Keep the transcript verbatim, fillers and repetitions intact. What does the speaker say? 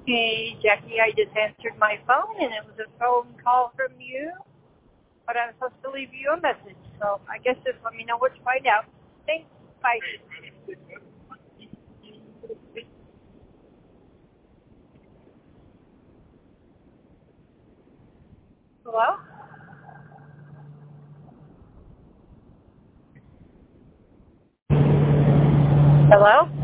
Hey, Jackie, I just answered my phone, and it was a phone call from you, but I'm supposed to leave you a message, so I guess just let me know what you find out. Thanks. Bye. Hello? Hello?